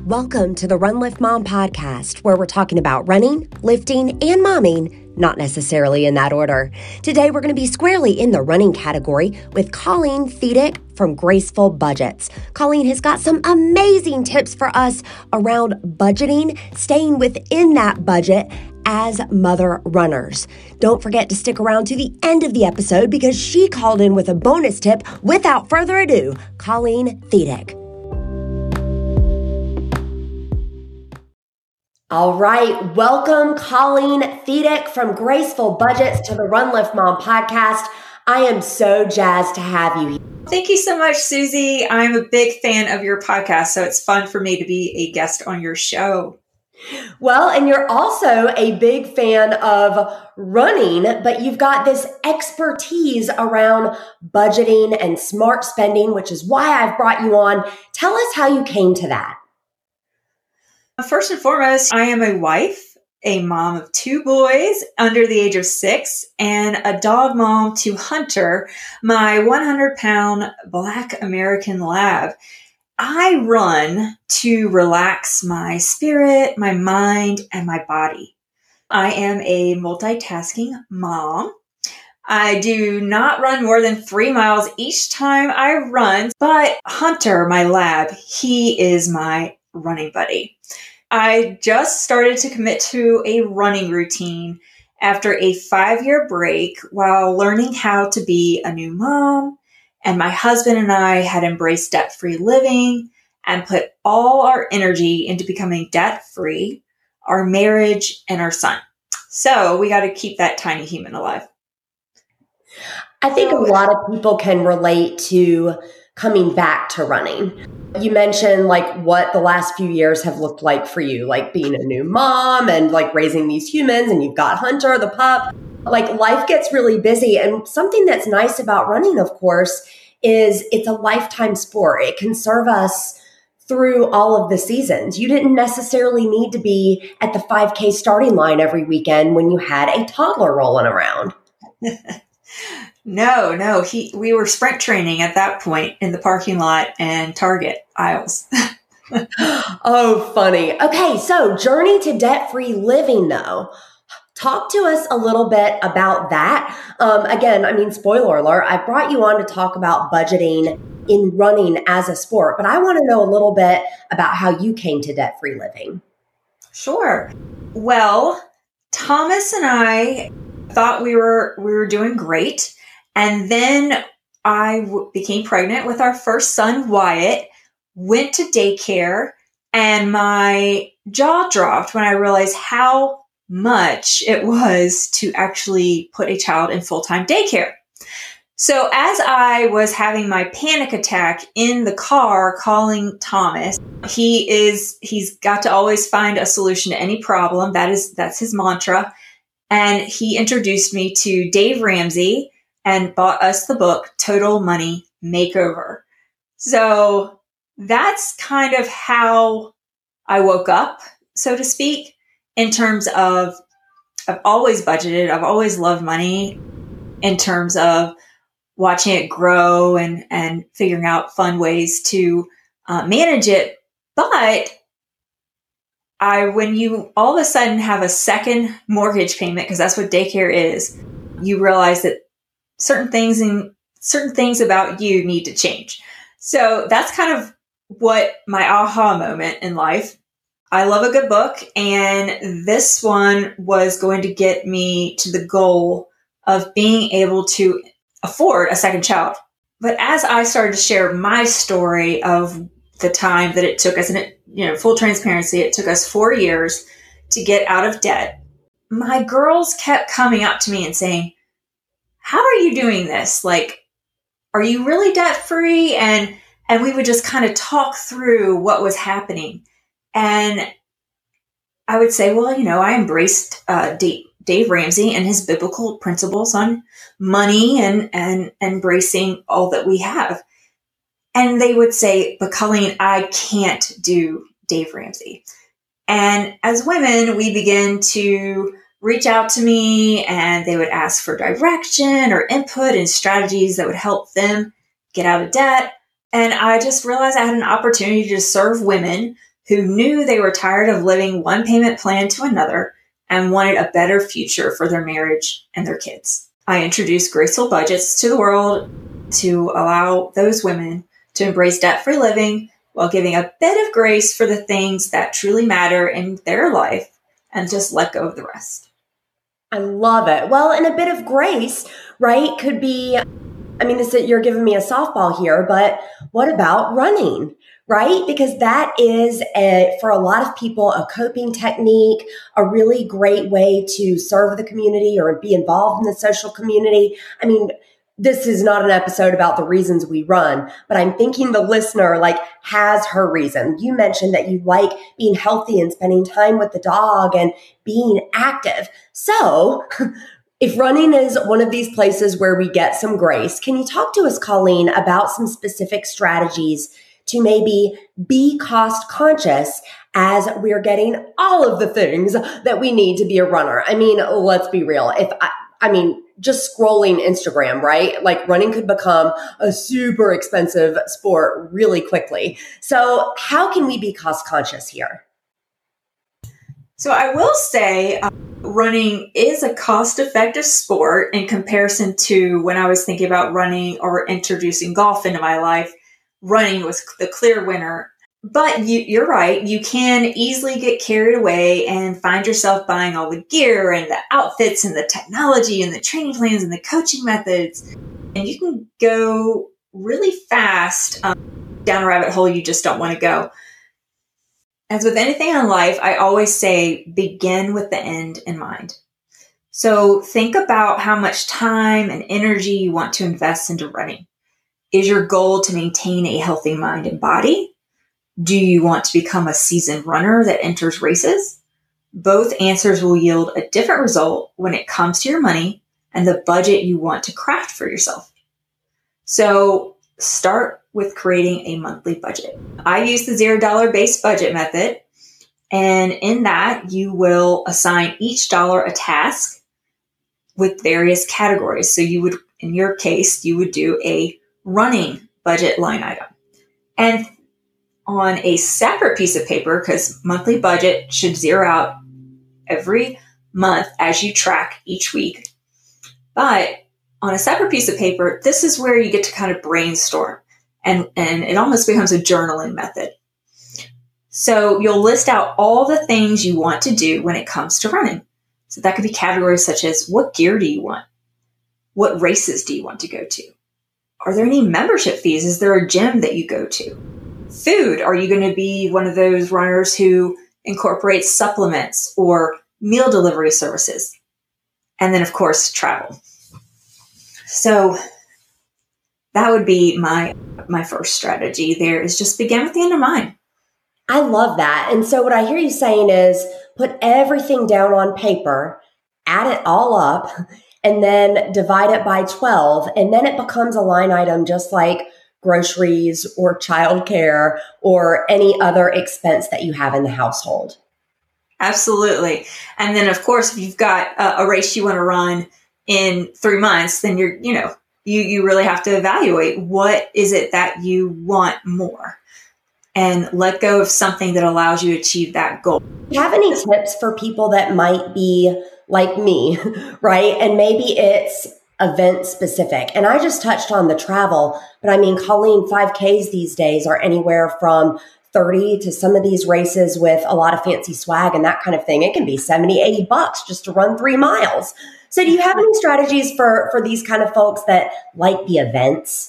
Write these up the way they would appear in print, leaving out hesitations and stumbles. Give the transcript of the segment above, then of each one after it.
Welcome to the Run Lift Mom podcast, where we're talking about running, lifting, and momming, not necessarily in that order. Today, we're going to be squarely in the running category with Colleen Thiedick from Graceful Budgets. Colleen has got some amazing tips for us around budgeting, staying within that budget as mother runners. Don't forget to stick around to the end of the episode because she called in with a bonus tip. Without further ado, Colleen Thiedick. All right, welcome Colleen Thiedick from Graceful Budgets to the Run Lift Mom podcast. I am so jazzed to have you. Thank you so much, Susie. I'm a big fan of your podcast, so it's fun for me to be a guest on your show. Well, and you're also a big fan of running, but you've got this expertise around budgeting and smart spending, which is why I've brought you on. Tell us how you came to that. First and foremost, I am a wife, a mom of 2 boys under the age of 6, and a dog mom to Hunter, my 100-pound Black American Lab. I run to relax my spirit, my mind, and my body. I am a multitasking mom. I do not run more than 3 miles each time I run, but Hunter, my lab, he is my running buddy. I just started to commit to a running routine after a 5-year break while learning how to be a new mom. And my husband and I had embraced debt-free living and put all our energy into becoming debt-free, our marriage, and our son. So we got to keep that tiny human alive. I think a lot of people can relate to coming back to running. You mentioned like what the last few years have looked like for you, like being a new mom and like raising these humans, and you've got Hunter, the pup. Like life gets really busy. And something that's nice about running, of course, is it's a lifetime sport. It can serve us through all of the seasons. You didn't necessarily need to be at the 5K starting line every weekend when you had a toddler rolling around. No. We were sprint training at that point in the parking lot and Target aisles. Oh, funny. Okay, so journey to debt-free living, though. Talk to us a little bit about that. Again, spoiler alert, I brought you on to talk about budgeting in running as a sport, but I want to know a little bit about how you came to debt-free living. Sure. Well, Thomas and I thought we were doing great. And then I became pregnant with our first son, Wyatt, went to daycare, and my jaw dropped when I realized how much it was to actually put a child in full-time daycare. So as I was having my panic attack in the car calling Thomas, he's got to always find a solution to any problem. That's his mantra. And he introduced me to Dave Ramsey and bought us the book, Total Money Makeover. So that's kind of how I woke up, so to speak, in terms of I've always budgeted. I've always loved money in terms of watching it grow and figuring out fun ways to manage it. But when you all of a sudden have a second mortgage payment, because that's what daycare is, you realize that certain things about you need to change. So that's kind of what my aha moment in life. I love a good book, and this one was going to get me to the goal of being able to afford a second child. But as I started to share my story of the time that it took us, and full transparency, it took us 4 years to get out of debt. My girls kept coming up to me and saying, "How are you doing this? Like, are you really debt free?" And we would just kind of talk through what was happening. And I would say, well, I embraced Dave Ramsey and his biblical principles on money and embracing all that we have. And they would say, "But Colleen, I can't do Dave Ramsey." And as women, we begin to reach out to me, and they would ask for direction or input and strategies that would help them get out of debt. And I just realized I had an opportunity to serve women who knew they were tired of living one payment plan to another and wanted a better future for their marriage and their kids. I introduced Graceful Budgets to the world to allow those women to embrace debt-free living while giving a bit of grace for the things that truly matter in their life and just let go of the rest. I love it. Well, and a bit of grace, right, could be, you're giving me a softball here, but what about running, right? Because that is, for a lot of people, a coping technique, a really great way to serve the community or be involved in the social community. This is not an episode about the reasons we run, but I'm thinking the listener has her reason. You mentioned that you like being healthy and spending time with the dog and being active. So if running is one of these places where we get some grace, can you talk to us, Colleen, about some specific strategies to maybe be cost conscious as we're getting all of the things that we need to be a runner? Let's be real. Just scrolling Instagram, right? Running could become a super expensive sport really quickly. So how can we be cost conscious here? So I will say running is a cost-effective sport in comparison to when I was thinking about running or introducing golf into my life. Running was the clear winner. But you're right. You can easily get carried away and find yourself buying all the gear and the outfits and the technology and the training plans and the coaching methods. And you can go really fast down a rabbit hole you just don't want to go. As with anything in life, I always say begin with the end in mind. So think about how much time and energy you want to invest into running. Is your goal to maintain a healthy mind and body? Do you want to become a seasoned runner that enters races? Both answers will yield a different result when it comes to your money and the budget you want to craft for yourself. So start with creating a monthly budget. I use the $0 base budget method. And in that, you will assign each dollar a task with various categories. So you would, in your case, you would do a running budget line item. And on a separate piece of paper, because monthly budget should zero out every month as you track each week. But on a separate piece of paper, this is where you get to kind of brainstorm. And it almost becomes a journaling method. So you'll list out all the things you want to do when it comes to running. So that could be categories such as what gear do you want? What races do you want to go to? Are there any membership fees? Is there a gym that you go to? Food. Are you going to be one of those runners who incorporates supplements or meal delivery services? And then, of course, travel. So that would be my first strategy there, is just begin with the end in mind. I love that. And so what I hear you saying is put everything down on paper, add it all up, and then divide it by 12. And then it becomes a line item just like groceries or childcare or any other expense that you have in the household. Absolutely. And then, of course, if you've got a race you want to run in 3 months, then you really have to evaluate what is it that you want more and let go of something that allows you to achieve that goal. Do you have any tips for people that might be like me, right? And maybe it's event specific. And I just touched on the travel, but Colleen, 5Ks these days are anywhere from 30 to some of these races with a lot of fancy swag and that kind of thing. It can be 70, $80 just to run 3 miles. So do you have any strategies for these kind of folks that like the events?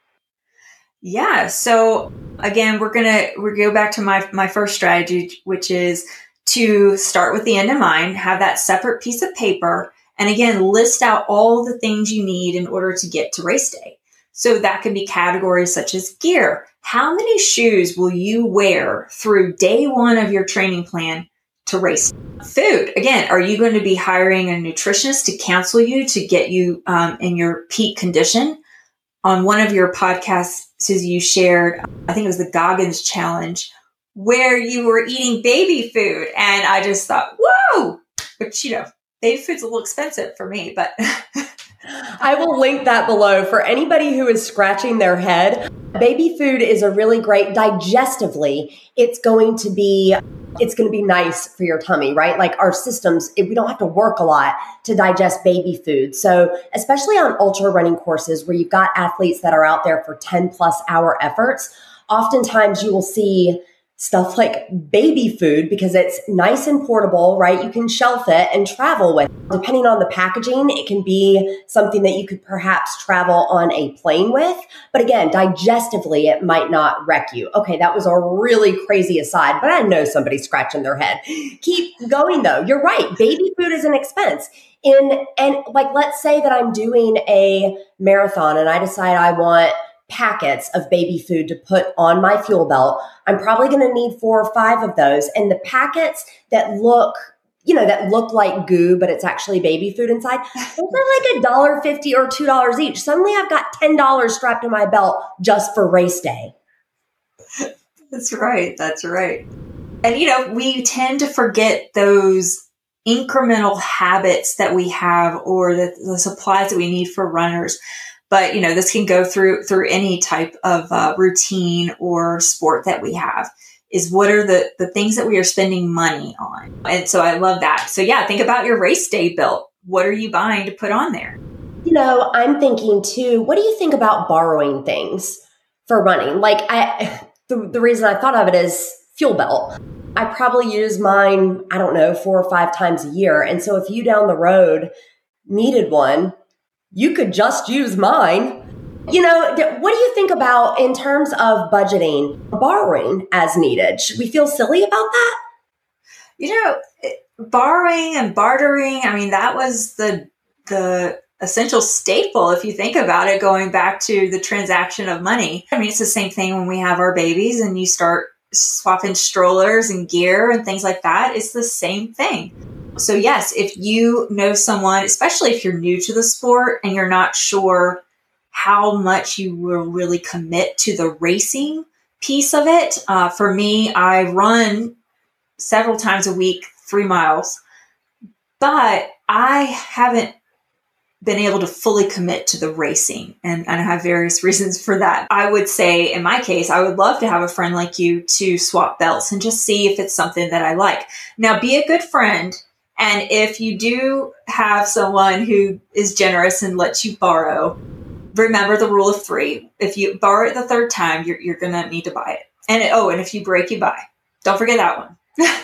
Yeah. So again, we'll go back to my first strategy, which is to start with the end in mind, have that separate piece of paper, and again, list out all the things you need in order to get to race day. So that can be categories such as gear. How many shoes will you wear through day 1 of your training plan to race? Food. Again, are you going to be hiring a nutritionist to counsel you to get you in your peak condition? On one of your podcasts, Susie, you shared, I think it was the Goggins Challenge, where you were eating baby food. And I just thought, whoa! But, baby food's a little expensive for me, but I will link that below for anybody who is scratching their head. Baby food is a really great digestively. It's going to be nice for your tummy, right? Like our systems, we don't have to work a lot to digest baby food. So especially on ultra running courses where you've got athletes that are out there for 10+ hour efforts, oftentimes you will see stuff like baby food because it's nice and portable, right? You can shelf it and travel with. Depending on the packaging, it can be something that you could perhaps travel on a plane with. But again, digestively, it might not wreck you. Okay, that was a really crazy aside, but I know somebody's scratching their head. Keep going though. You're right. Baby food is an expense. And like, let's say that I'm doing a marathon and I decide I want packets of baby food to put on my fuel belt. I'm probably going to need 4 or 5 of those. And the packets that look like goo, but it's actually baby food inside, those are like $1.50 or $2 each. Suddenly I've got $10 strapped to my belt just for race day. That's right. That's right. And, we tend to forget those incremental habits that we have or the supplies that we need for runners. But, this can go through any type of routine or sport that we have, is what are the things that we are spending money on. And so I love that. So yeah, think about your race day belt. What are you buying to put on there? I'm thinking too, what do you think about borrowing things for running? Like the reason I thought of it is fuel belt. I probably use mine, 4 or 5 times a year. And so if you down the road needed one, you could just use mine. What do you think about in terms of budgeting, borrowing as needed? Should we feel silly about that? Borrowing and bartering, that was the essential staple, if you think about it, going back to the transaction of money. It's the same thing when we have our babies and you start swapping strollers and gear and things like that. It's the same thing. So yes, if you know someone, especially if you're new to the sport and you're not sure how much you will really commit to the racing piece of it. For me, I run several times a week, 3 miles, but I haven't been able to fully commit to the racing. And I have various reasons for that. I would say in my case, I would love to have a friend like you to swap belts and just see if it's something that I like. Now, be a good friend. And if you do have someone who is generous and lets you borrow, remember the rule of 3. If you borrow it the 3rd time, you're going to need to buy it. And if you break, you buy. Don't forget that one.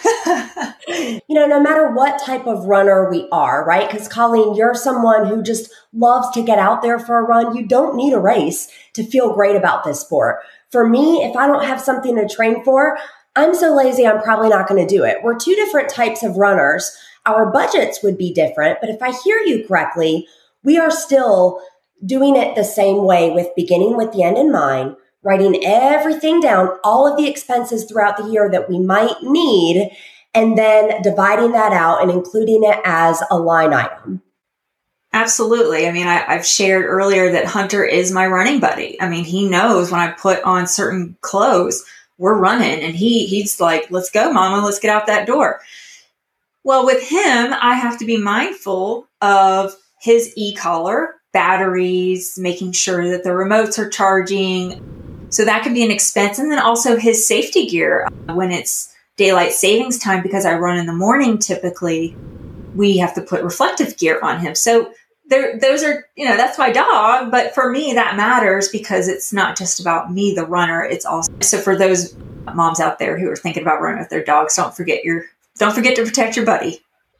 No matter what type of runner we are, right? Because Colleen, you're someone who just loves to get out there for a run. You don't need a race to feel great about this sport. For me, if I don't have something to train for, I'm so lazy, I'm probably not going to do it. We're 2 different types of runners. Our budgets would be different, but if I hear you correctly, we are still doing it the same way, with beginning with the end in mind, writing everything down, all of the expenses throughout the year that we might need, and then dividing that out and including it as a line item. Absolutely. I've shared earlier that Hunter is my running buddy. He knows when I put on certain clothes, we're running, and he's like, let's go, mama, let's get out that door. Well, with him, I have to be mindful of his e-collar, batteries, making sure that the remotes are charging. So that can be an expense. And then also his safety gear. When it's daylight savings time, because I run in the morning, typically, we have to put reflective gear on him. So those are, that's my dog. But for me, that matters because it's not just about me, the runner. It's also, so for those moms out there who are thinking about running with their dogs, don't forget to protect your buddy.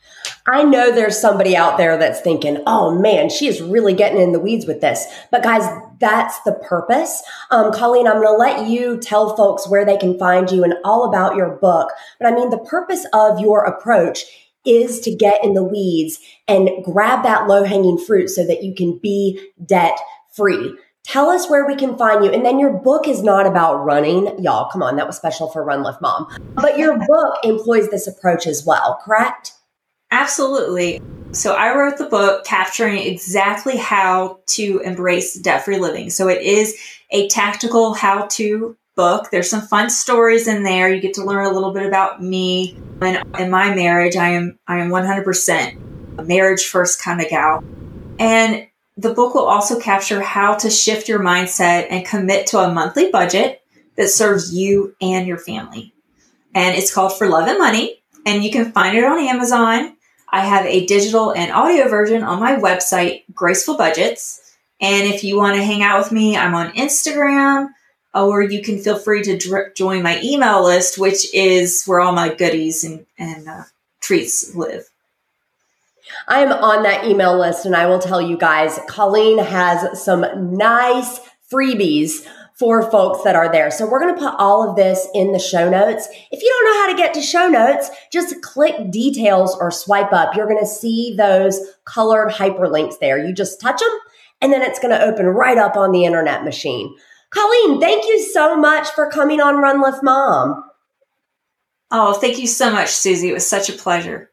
I know there's somebody out there that's thinking, oh man, she is really getting in the weeds with this. But guys, that's the purpose. Colleen, I'm going to let you tell folks where they can find you and all about your book. But the purpose of your approach is to get in the weeds and grab that low-hanging fruit so that you can be debt-free. Tell us where we can find you. And then your book is not about running. Y'all, come on, that was special for Run Lift Mom. But your book employs this approach as well, correct? Absolutely. So I wrote the book capturing exactly how to embrace debt-free living. So it is a tactical how-to book. There's some fun stories in there. You get to learn a little bit about me. And in my marriage, I am 100% a marriage first kind of gal. And The book will also capture how to shift your mindset and commit to a monthly budget that serves you and your family. And it's called For Love and Money, and you can find it on Amazon. I have a digital and audio version on my website, Graceful Budgets. And if you want to hang out with me, I'm on Instagram, or you can feel free to join my email list, which is where all my goodies and treats live. I'm on that email list, and I will tell you guys, Colleen has some nice freebies for folks that are there. So we're going to put all of this in the show notes. If you don't know how to get to show notes, just click details or swipe up. You're going to see those colored hyperlinks there. You just touch them, and then it's going to open right up on the internet machine. Colleen, thank you so much for coming on Run Lift Mom. Oh, thank you so much, Susie. It was such a pleasure.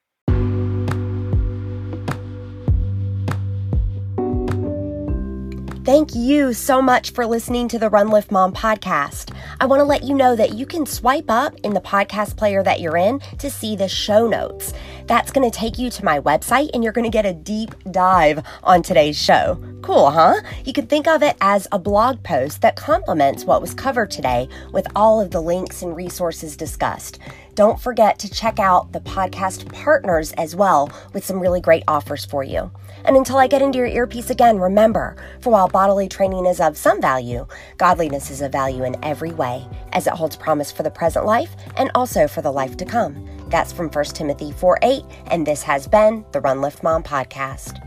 Thank you so much for listening to the Run Lift Mom podcast. I want to let you know that you can swipe up in the podcast player that you're in to see the show notes. That's going to take you to my website, and you're going to get a deep dive on today's show. Cool, huh? You can think of it as a blog post that complements what was covered today with all of the links and resources discussed. Don't forget to check out the podcast partners as well with some really great offers for you. And until I get into your earpiece again, remember, for while bodily training is of some value, godliness is of value in every way, as it holds promise for the present life and also for the life to come. That's from 1 Timothy 4:8, and this has been the Run Lift Mom podcast.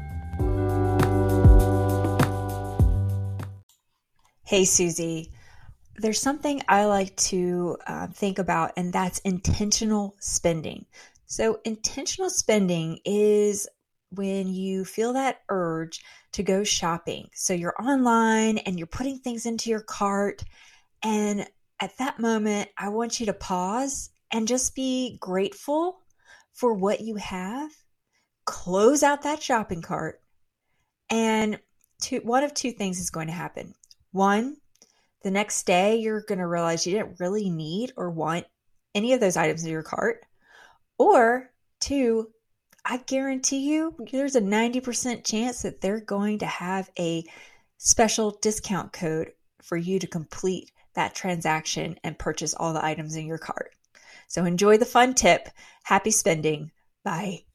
Hey, Susie. There's something I like to think about, and that's intentional spending. So intentional spending is when you feel that urge to go shopping. So you're online and you're putting things into your cart. And at that moment, I want you to pause and just be grateful for what you have. Close out that shopping cart. And one of two things is going to happen. One, the next day, you're going to realize you didn't really need or want any of those items in your cart. Or two, I guarantee you there's a 90% chance that they're going to have a special discount code for you to complete that transaction and purchase all the items in your cart. So enjoy the fun tip. Happy spending. Bye.